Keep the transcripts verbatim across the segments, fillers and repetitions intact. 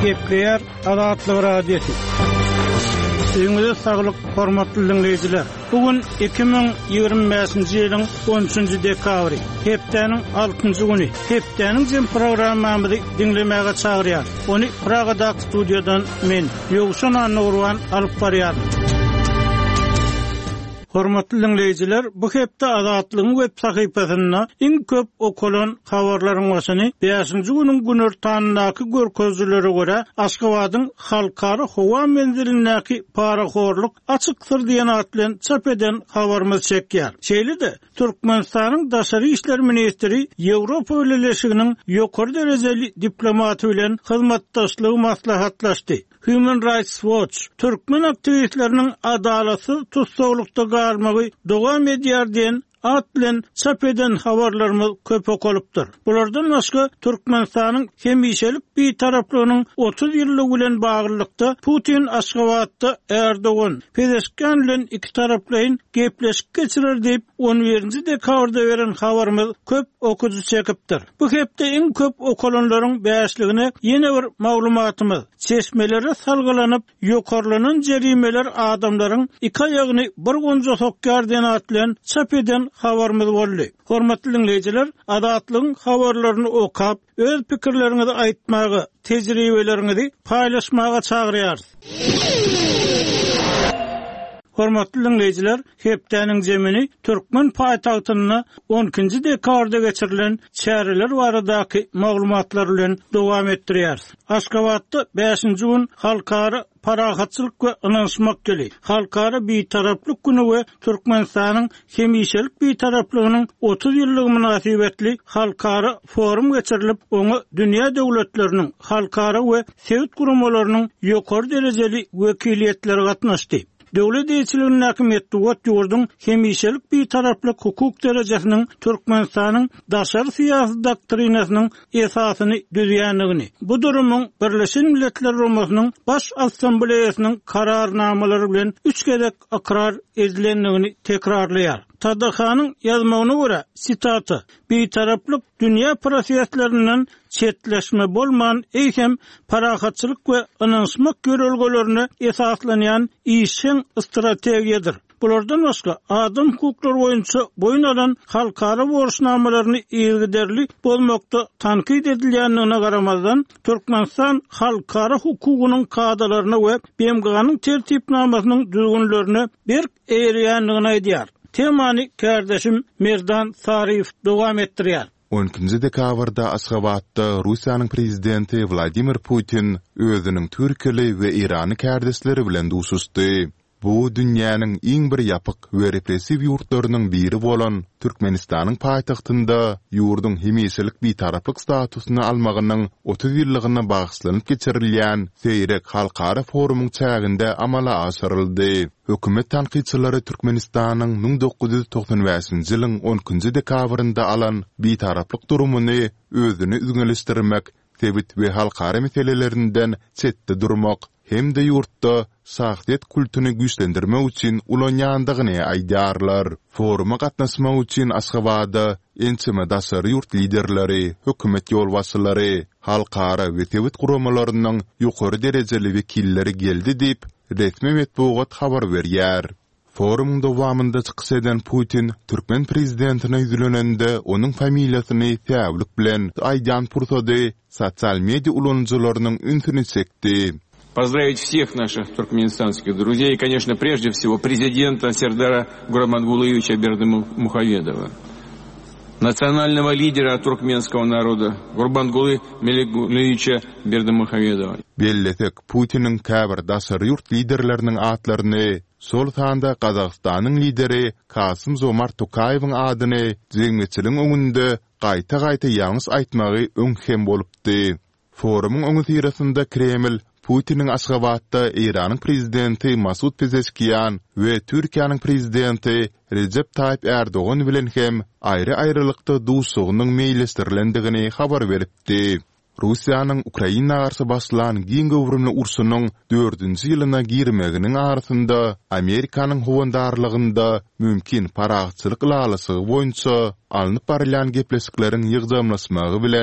Kepler Adatlı Radyosu. Siňize saglyk, hormatly dinleýijiler. Bugün iki bin ýygrimi beşinji ýylyň on üçünji dekabry, hepdeniň altynjy güni. Hepdeniň jem programmamyzy dinlemäge çagyrýar. Ony Pragada studiodan men Ýogşan Anurwan alyp barýar. Hormatly dinleýijiler, bu hepde Adatlyň web sahypasyna iň köp okulan habarlaryň başyny beşinji günüň günortanyndaky görkezlere görä Aşgabatyň halkary howa menzilindäki paraxorluk açykdyr diýen at bilen çap eden habarymyz çekýär. Şeýle-de Türkmenistanyň daşary işler ministri Ýewropa Birleşiginiň ýokary derejeli diplomaty bilen hyzmatdaşlygy maslahatlaşdy. Human Rights Watch, Türkmen aktivistlerinin adalatsız tutsaqlukda galmagy dowam edýär diýen at bilen çap eden habarlarymyz köp okulypdyr. Bulardan başga Türkmenistanyň hemişelik bir taraplygynyň otuz ýyllyk bilen baglykda Putin Aşgabatda Erdogan Pezeshkian bilen iki taraplyň gepleşip geçirer diýip on birinji dekabrda beren habarymyz köp okudy çekipdir. Bu hepde iň köp okulanlaryň beşligine ýene bir maglumatymyz. Çeşmelere salgylanyp ýokarlanan jerimeler adamlaryň iki aýagyny bir gonja sokýar diýen at bilen çap eden habarymyz boldy. Hormatly dinleýijiler, Adatlyň habarlaryny okap, öz pikirleriňizi aýtmagy, tejribeleriňizi paýlaşmaga çagyrýar. Hormatly dinleýijiler, hepdeniň jemini Türkmen paýtagtyna on ikinji dekabrda geçirilen çäreler baradaky maglumatlar bilen dowam etdirýär. Aşgabatda beşinji gün halkary parahatçylyk we ynanşmak geli. Halkary bir taraplyk güni we Türkmenistanyň hemişelik bir taraplygynyň otuz ýyllygy münasibetli halkary forum geçirilip, oňa dünýä döwletleriniň, halkary we sewit gurumlarynyň ýokary derejeli wekiliýetleri gatnaşdy. Döwlet ýetkiliginiň häkimetli ýurdun hemişelik bir taraplyk hukuk derejesiniň Türkmenistanyň daşary syýasy doktrinasynyň esasyny düzýänligini, bu durumyň Birleşen Milletler Romasynyň baş assambleýasynyň kararnamalary bilen üç gezek akrar edilenligini tekrarlaýar. Tadahanyň ýazmagyna görä, sitaty: "Bir taraplyk dünýä proseslerinden çetleşme bolman eýhem parahatçylyk we ynanşmak görelgelerini esaslanýan işin strategiýadyr. Bulardan başga adam hukuklary boýunça boyun alan halkary borçnamalaryny ýergiderli bolmakda tankid edilýändigine garamazdan Türkmenistan halkary hukugynyň kadalaryna we B M G'nyň tertipnamasynyň düzgünlerine bir eýerýändigini aýdýar." Temany kardeşim Merdan Sarif dowam etdirýär. on ikinji dekabrda Aşgabatda Russiýanyň prezidenti Vladimir Putin özüniň Türkiýeli we Irany kardeşleri bilen duşuşdy. Bu dünýäniň iň bir ýapyk we repressiw ýurtlarynyň biri bolan Türkmenistanyň paýtagtynda ýurdun hemişelik bir taraplyk statusyny almagynyň otuz ýyllygyna bagyşlanyp geçirilýän seýrek halkary forumyň çäginde amala aşyryldy. Hökümet tanqidçilari Türkmenistanyň ming dokuz ýüz toksan beşinji ýylyň on ikinji dekabrynda alan bir taraplyk durumuny özüni üzgünleşdirmek, tebit we halkary meselelerinden çetde durmak hem de yurtda şahsiýet kultuny güýçlendirmek üçin ulanýandygyny aýdýarlar. Foruma gatnaşmak üçin Aşgabada ençeme daşary yurt liderleri, hökümet ýolbaşçylary, halkary we tebit guramalynyň ýokary derejeli wekilleri geldi diýip resmi metbuat habar berýär. Forumun dowamında çykyş eden Putin, Türkmen prezidentine ýüzlenende onuň familiýasyny täwlik bilen aýdan pursady sosial media ulanjylarynyň ünsüni çekdi. Поздравить всех наших туркменистанских друзей и, конечно, прежде всего президента Сердара Гурбангулыевича Бердымухамедова, национального лидера туркменского народа Гурбангулы Меликулевича Бердымухамедова. Belletek Putinin käbir daşary ýurt liderleriniň atlaryny, sol tanda Gazagstanyň lideri Kasym Zomart Tokayewiň adyny jeňmeçiliň öňünde gaýta-gaýta ýalňys aýtmagy öňhem bolupdy. Forumyň öňü tirasynda Kreml Putin'in Aşgabatda İran'ın prezidenti Masud Pezeshkian ve Türkiýanyň prezidenti Recep Tayyip Erdogan bilen hem aýry-aýrylykda duşsugynyň meýlestirilendigini habar beripdi. Russiýanyň Ukraina garşy başlanan giň gowrumly urşunyň dördünji ýylyna girmeginiň arasynda Amerikanyň howandarlygynda mümkin parahatçylyk lalasy boýunça alnyp barýan gepleşikleriň ýygdamlaşmagy bilen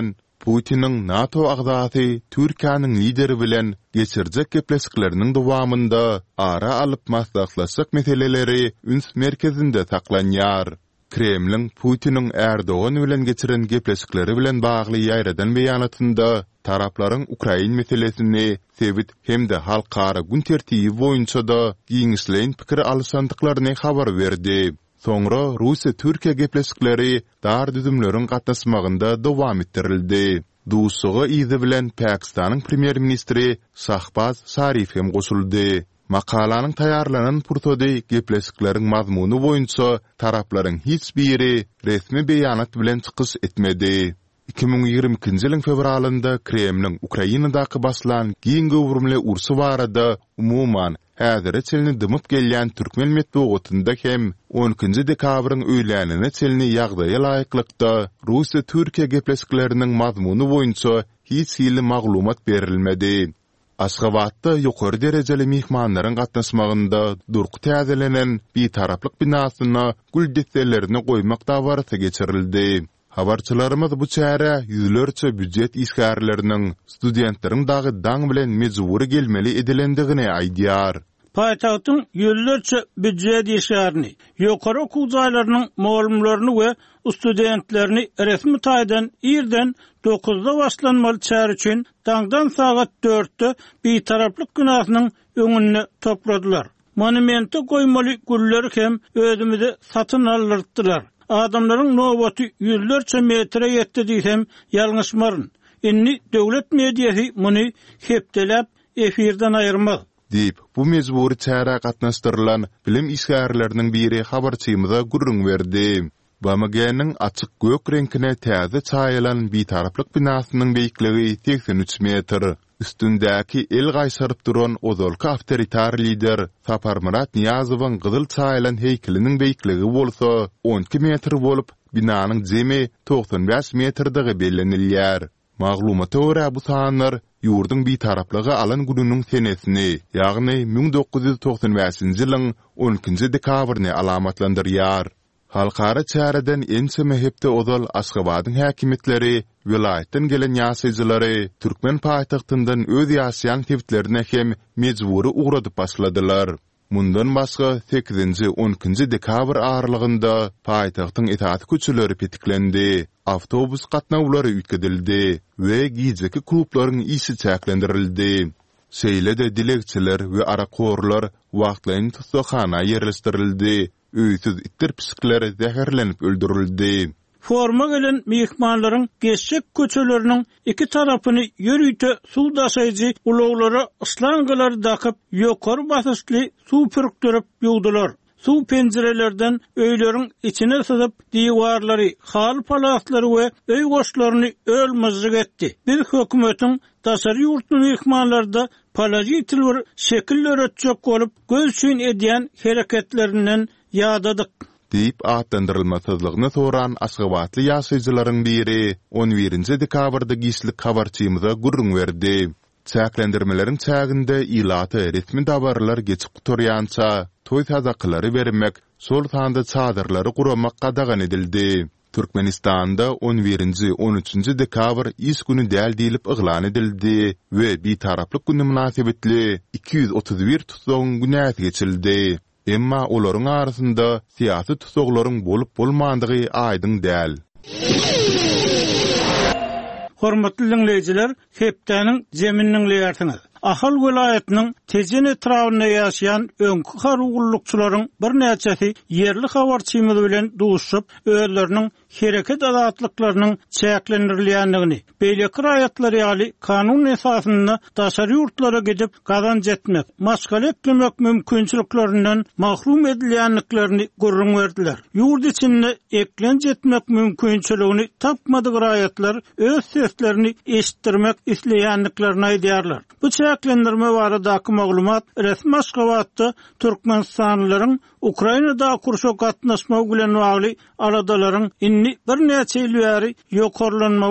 Putin'in NATO agdaty Türkiýanyň lideri bilen geçirjek gepleşikleriniň dowamında ara alyp maslahatlaşyk meseleleri üns merkezinde saklanýar. Kremlin Putin'in Erdoğan bilen geçiren gepleşikleri bilen bagly ýaýradan beýanatynda taraplaryň Ukraina meselesini sebit hemde halkara gün tertibi boýunça da giňişleýän pikir alşandyklaryny habar berdi. Soňra Russiýa Türkiýe gepleşikleri dar düzümleriň gatnaşmagynda dowam etdirildi. Duýsugy izi bilen Pakistanyň premier ministri Shahbaz Sharif hem goşuldy. Makalanyň taýarlanan purtody gepleşikleriň mazmuny boýunça taraplaryň hiç biri resmi beýanat bilen çykyş etmedi. iki bin ýygrimi ikinji ýylyň fevralynda Kremlin Ukrainadaky başlan giň gowrumly ursy barada umuman häzire çelini dymyp gelýän türkmen medeniýetinde hem on ikinji dekabryň öýlänine çelini ýagdaýa laýyklykda Russiýa Türkiýe gepleşikleriniň mazmuny boýunça hiç ýyly maglumat berilmedi. Aşgabatda ýokary derejeli mihmanlaryň gatnaşmagynda durky täzelenen bir taraplyk binasyna gül detlerini goýmak dabarasy geçirildi. Habarçylarymyz bu çäre ýüzlerçe büdjet isgärleriniň studentleriň dagy daň bilen mejburi gelmeli edilendigine aýdýar. Paýtagtyň ýüllerçe büdjet işgärini, ýokary okuw jaýlarynyň muallimlerini we studentlerini resmi taýdan ýerden dokuzda başlanmaly çäre üçin daňdan sagat dörtde bir taraplyk günasynyň öňüne topladylar. Monumente goýmaly gülleri hem özümizde satyn aldyrdylar. Adamlaryň nowaty ýüzlerçe metre ýetdi diýsem ýalňyşmaryn. Inni döwlet mediýasy muny hepdelep efirden aýyrmaz. Deyip, bu mezburi çäre gatnaşdyrylan bilim isgärleriniň biri habarçymyza gurrun berdi. Bamaganyň açyk gök reňkine täze çaýylan bir taraplyk binasynyň beýikligi seksen üç metr. Üstündäki el gaýsaryp duran ozalky awtoritar lider Saparmurat Niyazowyň gyzyl çaýylan heýkeliniň beýikligi bolsa on iki metr bolup, binanyň jemi doksan beş metrdygy bellenilýär. Maglumata görä bu sanlar ýurdun bir taraplygy alan gününiň senesini, ýagny bin dokuz ýüz doksan beşinji ýylyň on ikinji dekabryny alamatlandyrýar. Halkara çäreden ense mehepde ozal Aşgabatyň häkimetleri, vilayetden gelen ýaşaýjylary Türkmen paýtagtyndan öz ýaşaýan tebitlerine hem mejburi ugradyp başladylar. Mundan başga sekizinji on ikinji dekabr aralygynda paýtagtyň etaat köçeleri petiklendi. Avtobus gatnawlary üýtgedildi we giýjeki kluplaryň işi çäklendirildi. Şeýle-de dilekçiler we arakorlar wagtlaryň tutsakhana ýerleşdirildi. Öýsüz ittir piskler zäherlenip öldürildi. Forma gelen mihmanlaryň geçjek köçeleriniň iki tarapyny ýörüýte suw daşaýjy ulaglara ıslangalar dakyp ýokary basışly suw pürkdirip ýugdylar. Suw penjerelerden öýleriň içine syzyp diwarlary, hal palaslary we öý goşlaryny ölmezlik etdi. Bir hökümetiň daşary ýurtly mihmanlarda palaji tilwer şekiller ötjek bolup gözçün edýän hereketlerinden ýadadyk. Deyip atlandyrylmasızlygyny soran Aşgabatly ýaşaýjylaryň biri on birinji dekabrda giýişlik habarçymyza gurrun berdi. Çäklendirmeleriň çäginde ýylaty resmi dabarlar geçip turýança toý tazaklary bermek, sol sanda çadyrlary guramak gadagan edildi. Türkmenistanda on birinji on üçinji dekabr iş günü däl diýilip yglan edildi we bir taraplyk güni münasibetli iki yüz otuz bir tutsagyň günäsi geçildi. Emma olaryň arasynda siýasy tutsaklaryň bolup bolmandygy aýdyň däl. Hormatly dinleýijiler, hepdeniň jeminiň leýärsiňiz. Ahal welaýatynyň Tejen etrawyna ýaşaýan öňkü harugulukçylaryň bir näçesi yerli habarçymyz bilen duşup, özleriniň hereket azatlyklarynyň çäklendirilýändigini, beýleki raýatlary ýaly kanun esasyna daşary ýurtlara gidip gazanç etmek, maşgal etmek mümkinçiliklerinden mahrum edilýänliklerini gurrun berdiler. Ýurt içinde eklenç etmek mümkinçiligini tapmadyk raýatlar öz seslerini eşitdirmek isleýänliklerini aýdýarlar. Bu çäklendirme baradaky maglumat resmi Aşgabatda Türkmenistanlylaryň Ukrainada kurşa gatnaşmagy bilen bagly aradalaryň inni bir näçe ýyl bäri ýokarlanmagy bilen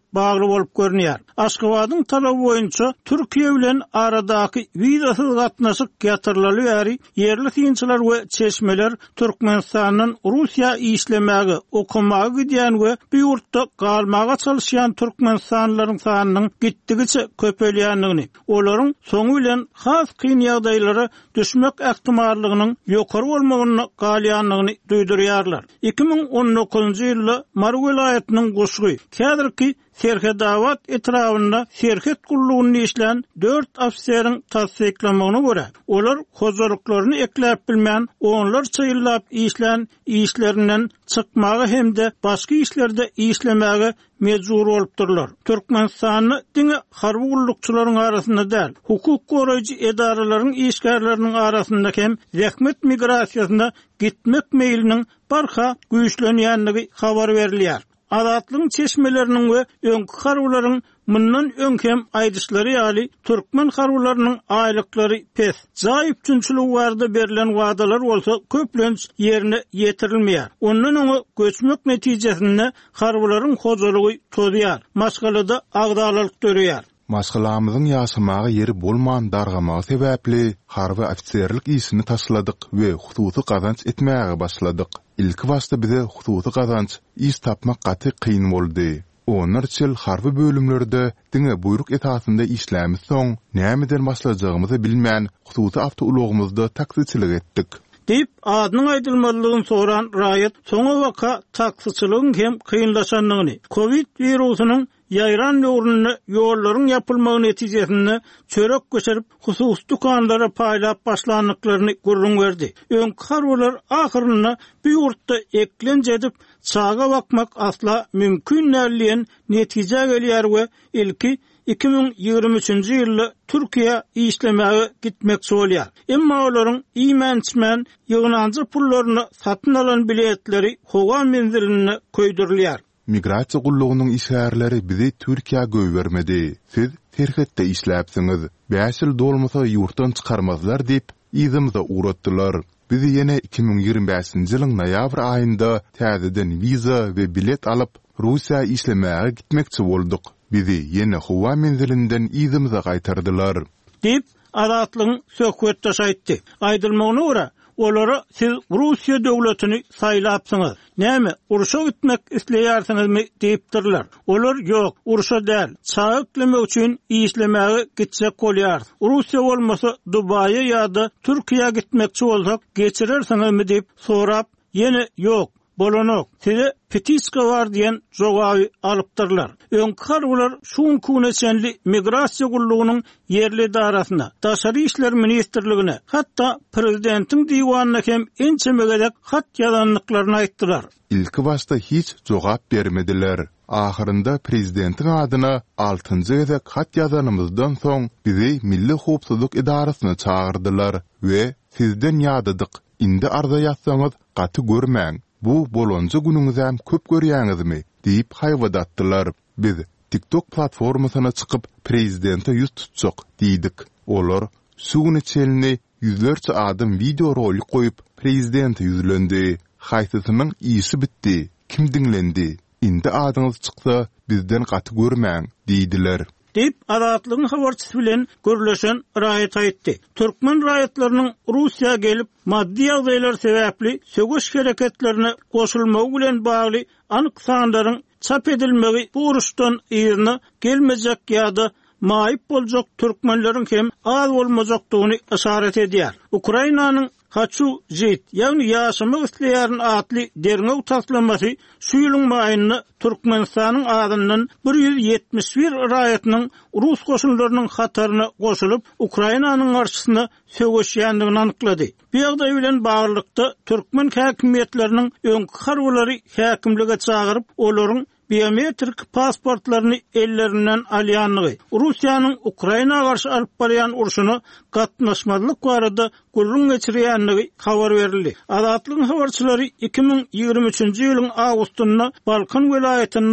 bagly bolup görünýär. Aşgabatyň talaby boýunça Türkiýe bilen aradaky wizasyz gatnaşyk ýatyrlaly ýary yerli synçylar we çeşmeler Türkmenistanyň Russiýa işlemäge, okumagy gidýän we bu ýurtda galmaga çalışýan türkmenistanlylaryň sanynyň gitdigiçe köpelýändigini, olaryň soňu bilen has kyn ýagdaýlara düşmek ähtimallygynyň ýokary bolmagyny galýanlygyny duýdurýarlar. iki ming on dokuzunçy ýylda Mar welaýatynyň Goşgy, kädirki Serhedawat etrafında serhet kulluğunu işleyen dört afiseriň tasdiklamagyna göre, olar hojalyklaryny ekläp bilmän, onlar çyýlap işleyen işlerinden çykmagy hemde başga işlerde işlemäge mejbur bolupdyrlar. Türkmenistanyň diňe harby gullukçylaryň arasynda däl, hukuk goraýjy edaralaryň işgärleriniň arasynda hem zähmet migrasiýasynda gitmek meýliniň barha güýçlenýändigi habar berilýär. Adatlyň çeşmeleriniň we öňkü harwlaryň mundan öňkem aýdyşlary ýaly türkmen harwlarynyň aýlyklary pes. Zaýyp üçinçilik barada berilen wadalar bolsa köplenç ýerine ýetirilmeýär. Ondan oňa göçmek netijesinde harwlaryň hojalygy tozýar. Maşgalada agdalyk dörýär. Maşgalamyzyň ýaşamagy ýeri bolman dargamagy sebäpli harby ofitserlik işini taşladyk we hususy gazanç etmäge başladyk. İlki wagtda bize hususy gazanç iş tapmak gaty kyn boldy. Onlar çel harby bölümlerde diňe buyruk etasynda işlämis soň nämeden başlajagymyzy bilmän hususy awtoulogymyzda taksiçilik etdik. Deyip adynyň aýdylmalygyny soran raýat soňa waka taksiçiligiň hem kynlaşanlygyny, Covid wirusynyň ýaýran ýoruny ýollaryň ýapylmagy netijesinde çörek göçerip hususy dukanlara paýlap başlandyklaryny görüň berdi. Öňkü harwlar ahyrynda bu ýurtda eklenç edip çaga bakmak asla mümkin näliýen netije gelýär we ilki iki ming ýygrimi üçinçi ýylda Türkiýe işlemäge gitmekçi bolýar. Emma olaryň iýmençmen ýygnanjy pullaryny satyn alan biletleri howa menziline köýdürilýär. Migrasiýa gullugynyň işgärleri bizi Türkiýe göýbermedi. Siz terhetde işläpsiňiz. beş ýyl dolmasa ýurtdan çykarmazlar diýip ýzymyza uğratdylar. Bizi ýene iki ming ýygrimi beşinçi ýylyň noýabr aýynda täzeden wiza we bilet alyp Russiýa işlemäge gitmekçi boldyk. Bizi ýene howa menzilinden ýzymyza gaýtardylar. Dip adatlyň söhbetde aýtdy. Aýdylmagyna görä olara siz Russiýa döwletini saýlapsyňyz. Näme, uruşa gitmek isleýärsiňizmi diýipdirler. Olar ýok, uruşa däl, çaýyklemek üçin işlemäge gitsek bolýar. Russiýa bolmasa Dubaýa ýa-da Türkiýe gitmekçi bolsak geçirersiňizmi diýip sorap, ýene ýok, bolanok. Size petiska var diýen jogaby alypdyrlar. Öňkü harwlar şuň kuneçenli migrasiýa gullugynyň yerli darasyna, Daşary işler ministrligine, hatda prezidentiň diwanyna hem ençemegedek hat ýazanlyklaryny aýtdylar. İlki başta hiç jogap bermediler. Ahyrynda prezidentiň adyna altynjy gezek hat ýazanymyzdan soň bizi Milli Howpsuzlyk Idarasyna çağırdylar we sizden ýadadyk. Indi arza ýatsaňyz gaty görmäň. Bu bolonca günüňizem köp görýäňizmi diýip haýwadatdylar. Biz TikTok platformasyna çykyp prezidente ýüz tutjak diýdik. Olar suwny çelini ýüzlerçe adam video roly goýup prezidente ýüzlendi. Haýsysynyň işi bitdi. Kim diňlendi? Indi adyňyz çyksa bizden gaty görmäň diýdiler. Deyip adatlygyň habarçysy bilen görüleşen raýat aýtdy. Türkmen raýatlarynyň Russiýa gelip maddi ýagdaýlar sebäpli sögüş hereketlerine goşulmagy bilen bagly anyk sanlaryň çap edilmegi bu uruşdan ýerine gelmejek ýa-da maýyp boljak türkmenleriň hem az bolmajakdygyny işaret edýär. Ukrainanyň Haçu jit, ýagny ýaşamak isleýärin atly derňew taslamasy şu ýylyň maýyny Türkmenistanyň adyndan bir ýüz ýetmiş bir raýatynyň Rus goşunlarynyň hataryna goşulyp Ukrainanyň garşysyna sögüşýändigini anyklady. Bu ýagdaý bilen baglykda türkmen häkimetleriniň öňkü harwlary häkimlige çagyryp olaryň biometrik pasportlaryny ellerinden alýanlygy, Russiýanyň Ukraina garşy alyp barýan urşuny gatnaşmazlyk barada gurrun geçirýändigi habar berildi. Adatlyň habarçylary iki ming ýygrimi üçinçi ýylyň awgustynda Balkan welaýatynda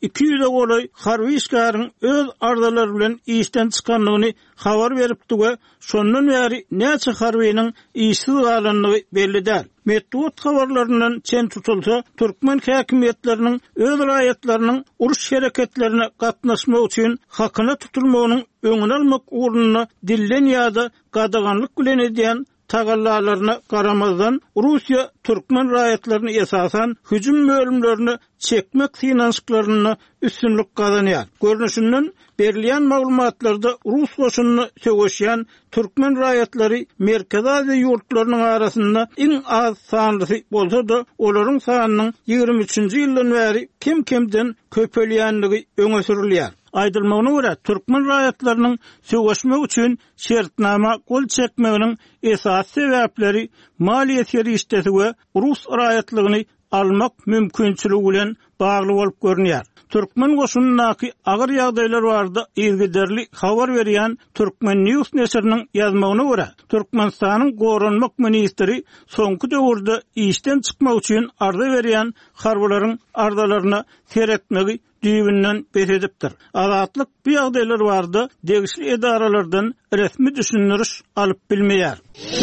iki yüze golay harby işgäriniň öz ardalary bilen işden çykanlygyny habar beripdi we şondan bäri näçe harbynyň işsiz galanlygy belli däl. Metduat habarlarından çen tutulsa, Türkmen häkimetleriniň öz raýatlarynyň uruş hereketlerine gatnaşmak üçin hakyna tutulmagynyň öňüne almak uğruna dillen ýa-da gadaganlyk bilen edýän tagallalarına garamazdan Rusiya Türkmen raýatlaryny esasan hüjüm bölümlerini çekmek finansyklaryna üstünlük gazanýar. Görnüşinden berilýän maglumatlarda Rus goşunyny söwüşýän Türkmen raýatlary Merkez Aziýa ýurtlarynyň arasynda iň az sanly bolsa-da, olaryň sanynyň ýigirmi üçinji ýyldan bäri kim-kimden köpelýänligi öňe sürilýär. Aýdylmagyna görä, Türkmen raýatlarynyň söwüşmek üçin şertnama gol çekmeginiň esas sebäpleri maliýet ýerişdesi we Rus raýatlygyny almak mümkinçiligi bilen bagly bolup görünýär. Türkmen goşunynaky agyr ýagdaýlar barda ilgiderli habar berýän Türkmen News nesiriniň ýazmagyna görä, Türkmenistanyň goranmak ministri soňky döwürde işden çykmak üçin arda berýän harbalaryň ardalaryna seretmegi düýbünden beredipdir. Azatlyk bu ýagdaýlar barda degişli edaralardan resmi düşündiriş alyp bilmeýär.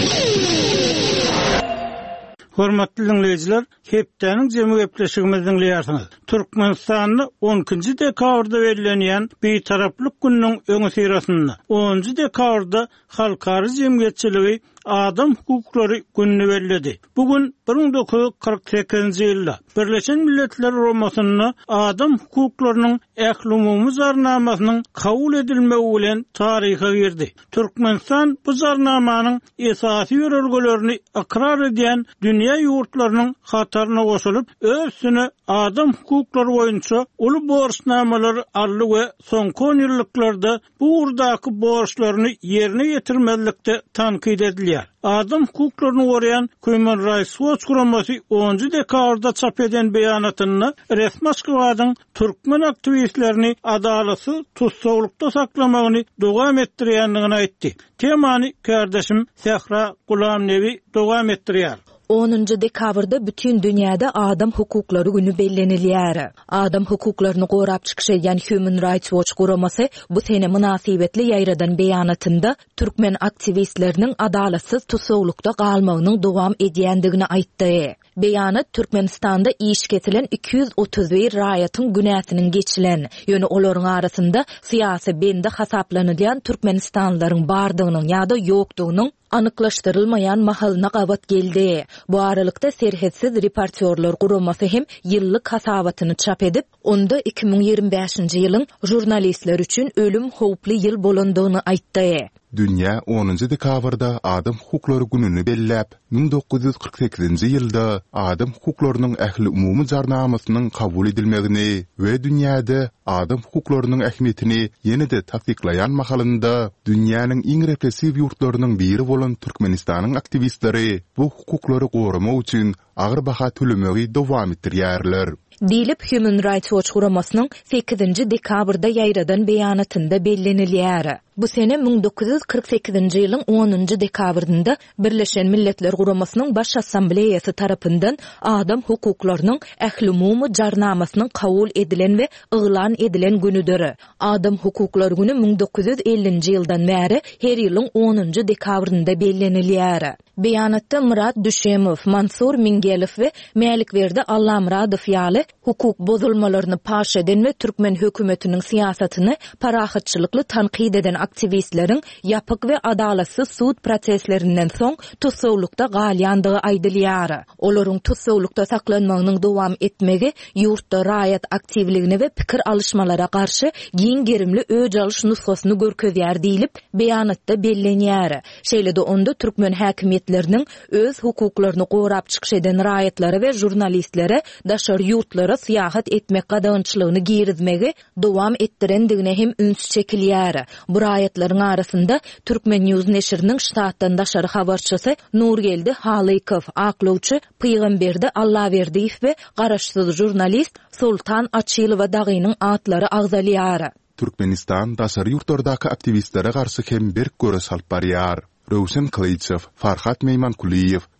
Hormatly dinleyijiler, hepdeniň jemy gepleşigimizni dinleýärsiňiz. Türkmenistanyň onuncu dekabrda belirlenýän beýtaraplyk gününiň öňe syrasynda onuncu dekabrda halkary jemgyýetçiligi Adam hukuklary gününi belirledi. Bugün bir ming dokuz yüz kırk sekizinji ýylda Birleşen Milletler Romasyny Adam hukuklarynyň ählumumy zarnamasynyň kabul edilmegi bilen taryha girdi. Türkmenistan bu zarnamanyň esasy ýörelgelerini ikrar edýän dünýä ýurtlarynyň hataryna goşulyp, özüne adam hukuklary boýunça uly borçnamalary aldy we soňky on ýyllyklarda bu urdaky borçlaryny ýerine ýetirmezlikde tankyd edildi. Adam hukuklaryny gorayan Human Rights Watch guramasy onuncu dekabrda çap eden beýanatyny resmi Moskwadyň Türkmen aktivistlerini adalatsy tutsawlykda saklamagyny dowam etdirýändigini aýtdy. Temany kardeşim Sehra Gulamnevi dowam etdirýär. onuncu dekabrda bütün dünýäde adam hukuklary günü bellenilýär. Adam hukuklaryny gorap çykşaýan Human Rights Watch guramasy bu sene münasibetli ýaýradan beýanatynda Türkmen aktivistleriniň adalatsız tutsawlykda galmagynyň dowam edýändigini aýtdy. Beýanat Türkmenistanda iş ketilen iki yüz otuz bir raýatyň günäsiniň geçilen, ýöne olaryň arasynda syýasy bende hasaplanylýan Türkmenistanlaryň bardygynyň ýa-da ýokdugynyň anyklaşdyrylmaýan mahalyna gabat geldi. Bu aralykda serhetsiz reportyorlar guramasy hem ýyllyk hasabatyny çap edip, onda iki ming ýigirmi beşinji ýylyň jurnalistler üçin ölüm howply ýyl bolandygyny aýtdy. Dünýä onuncu dekabrda Adam hukuklary gününi belläp, ming dokuz yüz kırk sekizinji ýylda Adam hukuklarynyň ähli umumy jarnamasynyň kabul edilmegini we dünýäde adam hukuklarynyň ähmiýetini ýene-de tasdiklaýan mahalynda dünýäniň iň repressiw ýurtlarynyň biri bolan Türkmenistanyň aktivistleri bu hukuklary goramak üçin agyr baha tölemegi dowam etdirýärler. Dilip Human Rights Watch guramasynyň sekizinji dekabrda ýaýradan beýanatynda bellenilýär. Bu sene ming dokuz yüz kırk sekizinji ýylyň onuncu dekabrynda Birleşen Milletler Guramasynyň Baş Assambleýasy tarapyndan adam hukuklarynyň ähli umumy jarnamasynyň kabul edilen we yglan edilen günüdür. Adam hukuklary günü ming dokuz yüz ellinji ýyldan bäri her ýylyň onuncu dekabrynda bellenilýär. Beýanatda Murat Düşemow, Mansur Mingelew we Mälikberdi Allamradow ýaly hukuk bozulmalaryny paş eden we Türkmen hökümetiniň siýasatyny parahatçylykly tanqid eden aktivistleriň ýapyk we adalatsız sud proseslerinden soň tutsawlykda galýandygy aýdylýar. Olaryň tutsawlykda saklanmagynyň dowam etmegi ýurtda raýat aktivligine we pikir alışmalara garşy giň gerimli öj alyş nusgasyny görkezýär diýilip beýanatda bellenýär. Şeýle-de onda Türkmen häkimetleriniň öz hukuklaryny gorap çykyş eden raýatlary we jurnalistlere daşar ýurtlara syýahat etmek gadagynçylygyny girizmegi dowam etdirendigine hem üns çekilýär. Bu raýatlaryň arasynda Türkmen News neşiriniň ştatdan daşary habarçysy Nurgeldi Halykow, aklawçy Pygamberdi Allaverdiýew we garaşsyz jurnalist Sultan Açylowa dagynyň atlary agzalýar. Türkmenistan daşary ýurtlardaky aktivistlere garşy hem bir göre salyp barýar. Röwşen Klyçew, Farhat Meýmankuliýew,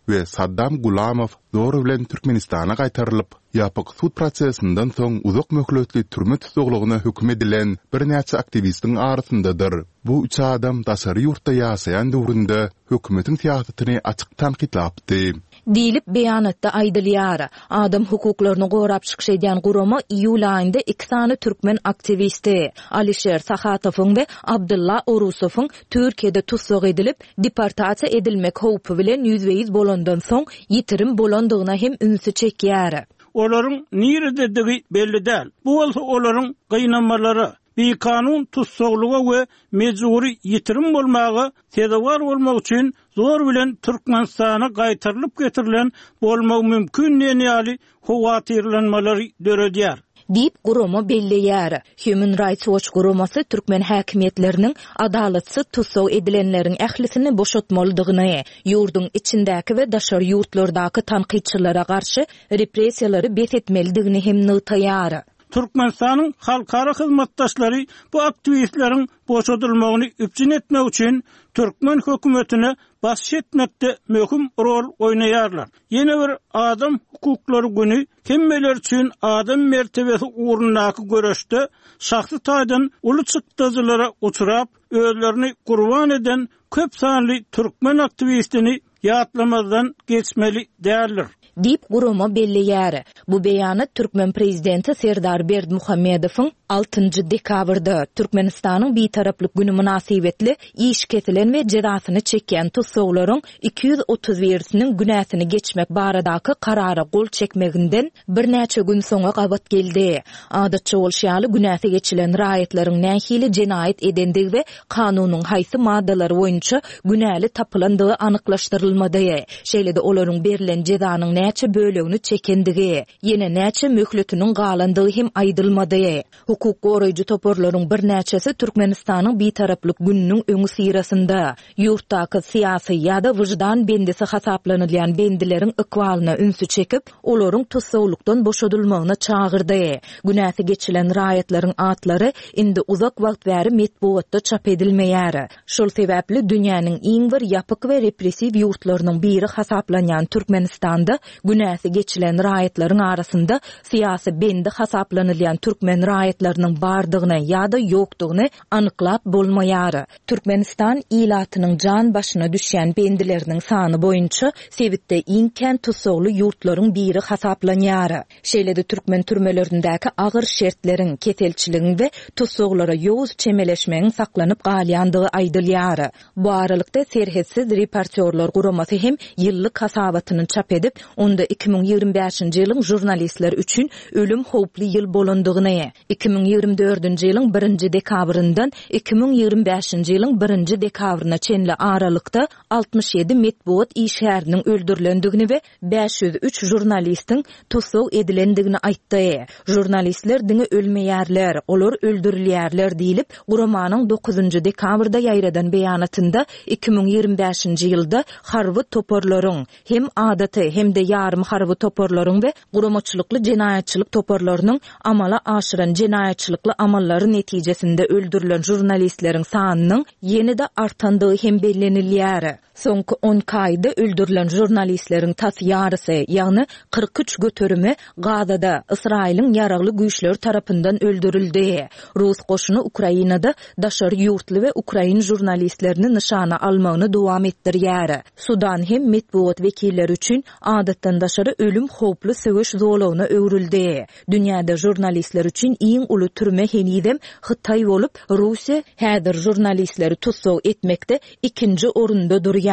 we Saddam Gulamov zor bilen Türkmenistana gaýtarylyp, ýapyk sud prosesinden soň uzak möhletli türme tutuklugyna hüküm edilen bir näçe aktivistiň arasyndadyr. Bu üç adam daşary ýurtda ýaşaýan döwründe hökümetiň siýasatyny açyk tanqidlapdy. Dilip beýanatda aýdylýar. Adam hukuklaryny gorap çykyş edýän gurama iýul aýynda iki sany türkmen aktivisti Alisher Sahatowyň we Abdullah Orusowyň Türkiýede tutsak edilip deportasiýa edilmek howpy bilen yüz yüz bolandan soň ýitirim bolandygyna hem ünsü çekýär. Olaryň niredegi belli däl. Bu bolsa olaryň gynanmalary bir kanun tutsaklyga we mejburi ýitirim bolmagy sebäpler bolmak üçin zor bilen Türkmenistana gaýtarylyp getirilen bolmagy mümkin ýaly howatyrlanmalary döredýär. Dip gurama belleýär. Human Rights Watch guramasy türkmen häkimetleriniň adalatsy tutsak edilenleriň ählisini boşatmalydygyny, ýurdun içindäki we daşar ýurtlardaky tanqidçilara garşy repressiýalary betetmelidigini hem nytaýar. Türkmenistanyň halkara hyzmatdaşlary bu aktivistleriň boşadylmagyny üpjün etmek üçin Türkmen hökümetine baş etmekde möhüm rol oýnaýarlar. Ýene bir adam hukuklary güni kimmeler üçin adam mertebesi uğrundaky göreşde şahsy taýdan uly çykdyjylara uçurap özlerini kurban eden köp sanly Türkmen aktivistini ýatlamazdan geçmeli däldir. Dip gurama belleýär. Bu beýanat Türkmen prezidenti Serdar Berdimuhammedowyň altynjy dekabrda Türkmenistanyň bitaraplyk güni münasibetli iş kesilen we jazasyny çekýän tutsaklaryň iki yüz otuz birsiniň günäsini geçmek baradaky karara gol çekmeginden bir näçe gün soňa gabat geldi. Adatça bolşaly günäsi geçilen raýatlaryň nähili jenaýat edendigi we kanunyň haýsy maddalary boýunça günäli tapylandygy anyklaşdyrylmady. Şeýle-de olaryň berilen jazanyň näçe bölegini çekendigi, ýene näçe möhletiniň galandygy hem aýdylmady. Hukuk goraýjy toporlaryň bir näçesi Türkmenistanyň bitaraplyk gününiň öňü syrasynda ýurtdaky syýasy ýa-da wyjdan bendisi hasaplanylýan bendileriň ykwalyna ünsü çekip, olaryň tutsaklykdan boşadylmagyna çağırdy. Günäsi geçilen raýatlaryň atlary indi uzak wagt bäri metbuatda çap edilmeýär. Şol sebäpli dünýäniň iň bir ýapyk we repressiw ýurtlarynyň biri hasaplanýan Türkmenistanda günäsi geçilen raýatlaryň arasynda syýasy bendi hasaplanylýan türkmen raýatlarynyň bardygyny ýa-da ýokdugyny anyklap bolmaýar. Türkmenistan ilatynyň jan başyna düşýän bendileriniň sany boýunça sebitde iň kän tutsakly ýurtlaryň biri hasaplanýar. Şeýle-de türkmen türmelerindäki agyr şertleriň, keselçiligiň we tutsaklara ýoğuz çemeleşmegiň saklanyp galýandygy aýdylýar. Bu aralykda serhetsiz reportyorlar guramasy hem ýyllyk hasabatyny çap edip, onda iki bin ýigirme beşinji ýylyň jurnalistler üçin ölüm howply ýyl bolandygyny, iki bin ýigirme dördünji ýylyň birinji dekabryndan iki bin ýigirme beşinji ýylyň birinji dekabryna çenli aralykda altmış ýedi metbuat işgäriniň öldürilendigini we beş yüz üç jurnalistiň tutsak edilendigini aýtdy. Jurnalistler diňe ölmeýärler, olar öldürilýärler diýilip, guramanyň dokuzunjy dekabrda ýaýradan beýanatynda iki bin ýigirme beşinji ýylda harby toporlaryň hem adaty hem de ýarym harby toporlaryň we guramaçylykly jenaýatçylyk toporlarynyň amala aşyran jenaýatçylykly amallary netijesinde öldürilen jurnalistleriň sanynyň ýene-de artandygy hem bellenilýär. Soňky on aýda öldürilen jurnalistleriň tas ýarysy, ýagny kırk üç götürümi Gazada Israýlyň ýaragly güýçleri tarapyndan öldürildi. Rus goşuny Ukrainada daşar ýurtly we Ukrain jurnalistlerini nişana almagyny dowam etdirýär. Sudan hem metbuat wekilleri üçin adatdan daşary ölüm howply söwüş zolagyna öwrildi. Dünýäde jurnalistler üçin iň uly türme henidem Hytaý bolup, Russiýa häzir jurnalistleri tutsak etmekde ikinji orunda durýar.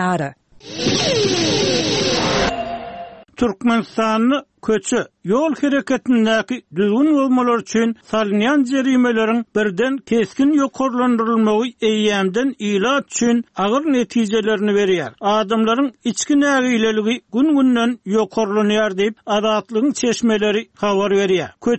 Türkmenistanyň köçü yol hereketindäki düzgün bolmalar üçin salynýan jerimelerin birden keskin ýokarlandyrylmagy eýýämden ilat üçin agyr netijelerini berýär. Adamlaryň içki nägileligi gün-günden ýokarlanýar diýip adatlygyň çeşmeleri habar berýär. Köçü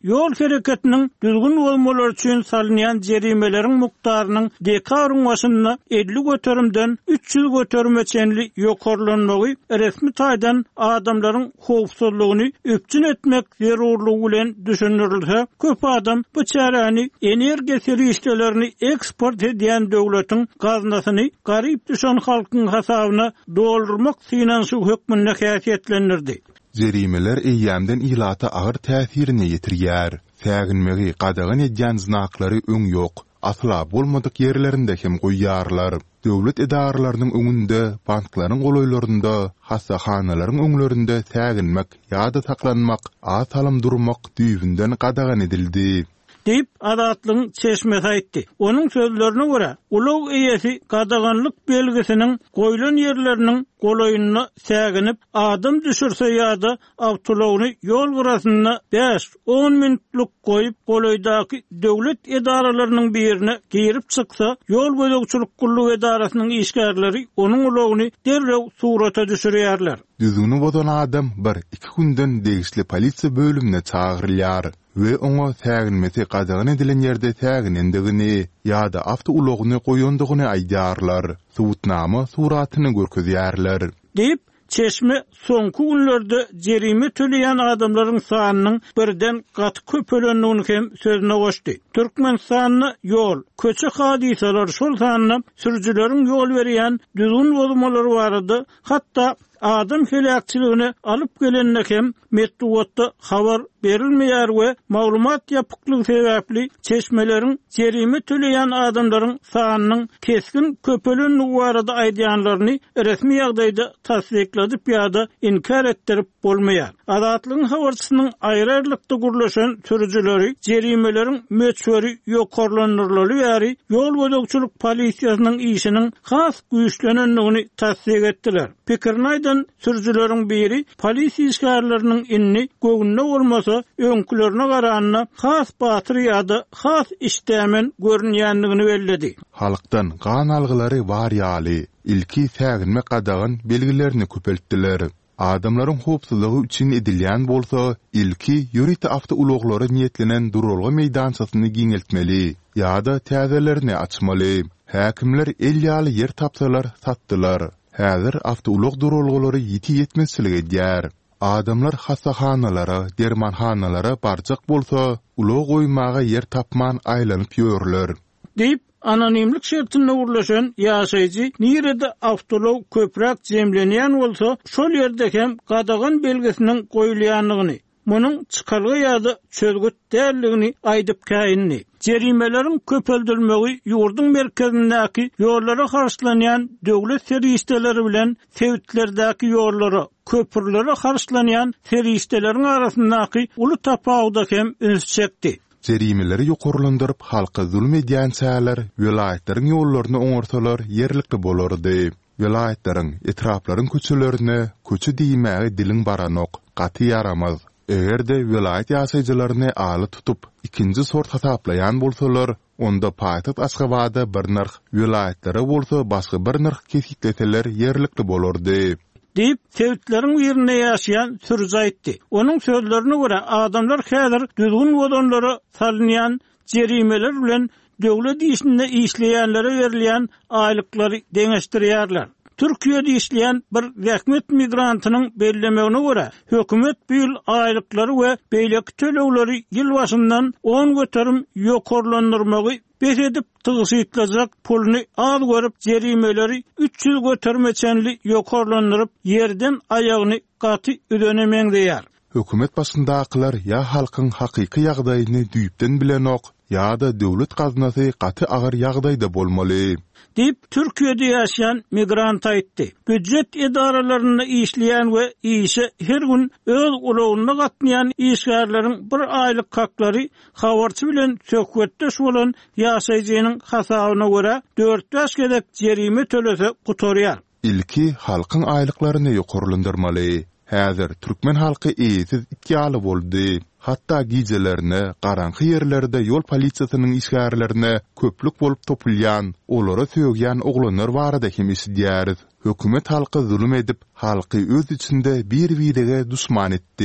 yol hareketinin düzgün bolmaly üçin salynýan jerimelerin mukdarynyň dekabrň başynda elli götürümden üç yüz götürmeçenli ýokarlanmagy resmi taýdan adamlaryň howpsuzlygyny öpçün etmek zerurlugy bilen düşünürilse, köp adam bu çäräni energiýa serişdelerini eksport edýän döwletiň gaznasyny garyp düşen halkyň hasabyna doldurmak finansy hökmünde häsiýetlendirdi. Jerimeler eýýämden ilata agyr täsirini ýetirýär. Täginmegi qadagyn edýän znaklary öň ýok. Asla bolmadyk ýerlerinde hem goýýarlar. Döwlet edaralarynyň öňünde, banklaryň golaýlarynda, hassahanaryň öňlerinde täginmek ýa-da saklanmak, atalym durmak düýbünden qadagan edildi. Deyip adatlyň çeşmesi aýtdy. Onuň sözlerine görä, ulug eýesi qadaganlyk belgisiniň goýulan ýerleriniň golaýyna säginip adam düşürse ýa-da awtologyny ýol garasyna beş on minutluk goýup golaýdaky döwlet edaralarynyň birine girip çyksa, ýol gözegçilik gullugy edarasynyň işgärleri onuň ulagyny derrew surata düşürýärler. Düzgünü bodan adam bir iki günden degişli polisiýa bölümine çağırylýar we oňa täginmesi qadagyn edilen ýerde täginendigini ýa-da awto ulagyny goýandygyny aýdýarlar. Suwutnama suratyny görkezýärler. Deyip çeşme soňky günlerde jerime töleýän adamlaryň sanynyň birden gaty köpelendigini hem sözüne goşdy. Türkmenistanyň ýol, köçe hadisalar şol sanyna sürüjüleriň ýol berýän düzgün bolmalary barady. Hatda adam helakçylygyny alyp gelennek hem metduwatda habar berilmeýär we maglumat ýapyklygy sebäpli çeşmeleriň jerime töleýän adamlaryň sanynyň keskin köpelenligi barada aýdýanlaryny resmi ýagdaýda tasdikladyp ýa-da inkar etdirip bolmaýar. Adatlygyň habarçysynyň aýrarlykda gurlaşan sürüjüleri jerimelerin meçhuri ýokarlanyrly ýary ýol gözegçilik polisiýasynyň işiniň has güýçlenenligini tasdik etdiler. Pikirnaýdan sürüjüleriň biri polisiýa işgärleriniň inni göwnüne bolmasa öňkülerine garanyna has batyr ýa-da has işdämen görünýändigini belledi. Halkdan gan algylary barýaly, ilki täginme qadagyn belgilerini köpeltdiler. Adamlaryň howpsuzlygy üçin edilýän bolsa, ilki ýöriti awto ulaglary niýetlenen durulgy meýdançasyny giňeltmeli ýa-da täzelerini açmaly. Häkimler elýaly ýer tapsalar satdylar. Häzir awto ulag durulgylary ýeti ýetmezçilik edýär. Adamlar hassahanalara, dermanhanalara barjak bolsa, ulag goýmaga ýer tapman aýlanyp ýörler. Deyip anonimlik şertinde urlaşan ýaşaýjy nirede awtolog köprek jemlenýän bolsa, şol ýerde hem qadagan belgisiniň goýulýanlygyny, munyň çykargy ýa-da çözgüt därligini aýdyp käýinni. Jerimelerin köpeldilmegi ýurduň merkezindäki ýollara harçlanýan döwlet serişdeleri bilen sewitlerdäki ýollara, köpürlere harçlanýan serişdeleriň arasyndaky uly tapawda hem üns çekdi. Jerimeleri ýokarlandyryp halka zulm edýän çäler welaýetlaryň ýollaryny oňarsalar ýerlikde bolardy. Welaýetlaryň, etraplaryň köçelerini, köçe diýmäge diliň baranok, gaty yaramaz. Egerde welaýet ýaşaýjylaryny aly tutup ikinji sort hasaplaýan bolsalar, onda paýtaxt Aşgabatda bir narh, welaýetlere bolsa başga bir narh kesitleseler ýerlikde bolardy. Deyip sevitlerin birine ýaşaýan sürüjü aýtdy. Onuň sözlerine görä adamlar häzir düzgün bolanlara salynýan jerimeler bilen döwlet işinde işleýänlere berilýän aýlyklary deňeşdirýärler. Türkiýede işleýän bir rehmet migrantynyň bellemegine görä, hökümet bu ýyl aýlyklary we beýleki tölegleri ýyl başyndan on göterim ýokarlandyrmagy beş edip tygyşytlajak puluny az görüp jerimeleri üç yüz götermeçenli ýokarlandyryp ýerden aýagyny gaty ödenemeň diýär. Hökümet başyndakylar ýa halkyň hakyky ýagdaýyny düýpden bilenok, ýa-da döwlet gaznasy gaty agyr ýagdaýda bolmaly. Deyip Türkiýede ýaşaýan migrant aýtdy. Büdjet edaralaryna işleýän we işe her gün öz ulagyna gatnaýan işgärleriň bir aýlyk haklary habarçy bilen söhbetdeş bolan ýaşaýjynyň hasabyna görä dört beş gedek jerime tölese gutorýar. İlki halkyň aýlyklaryny ýokarlandyrmaly. Häzir türkmen halky eýsiz itýaly boldy. Hatta gijelerine, garanky ýerlerde ýol polisiýasynyň işgärlerine köplük bolup topulýan, olara söýgän oglanlar barada hem isdýäris. Hökümet halky zulm edip, halky öz içinde bir-birine düşman etdi.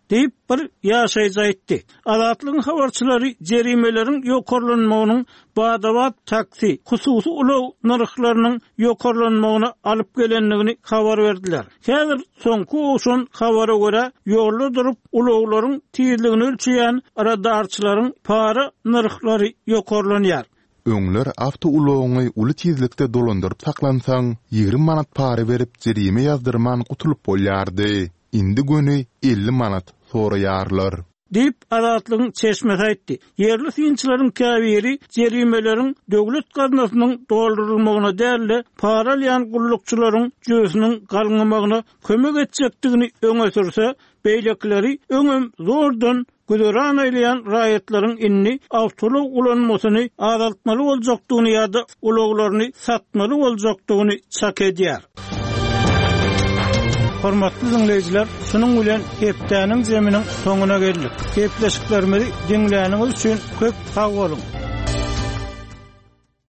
deyip bir ýaşaýjy aýtdy. Azatlygyň habarçylary jerimelerin ýokarlanmagynyň badabat taksi, hususy ulaw narhlarynyň ýokarlanmagyna alyp gelenligini habar berdiler. Häzir soňky oşun habara görä ýolda durup ulawlaryň tizligini ölçeýän radarçylaryň para narhlary ýokarlanýar. Öňler awto ulawyny uly tizlikde dolandyryp saklansaň ýigri manat para berip jerime ýazdyrman gutulup bolýardy. Indi göni elli manat soraýarlar. Dip Azatlygyň çeşmesi aýtdy. Yerli synçylaryň käbiri jerimelerin döwlet gaznasynyň doldurulmagyna däli para alýan gullukçylaryň jösüniň galňymagyna kömek etjekdigini öňe sürse, beýlekleri öňüm zordan güzäran aýlayan raýatlaryň inni awtoluk ulanmasyny azaltmaly boljakdygyny ýa-da ulaglaryny satmaly boljakdygyny çak edýär. Hormatly dinleyijiler, şunuň bilen hepdäniň jeminiň soňuna geldik. Hepleşiklerimizi dinläniňiz üçin köp sag bolun.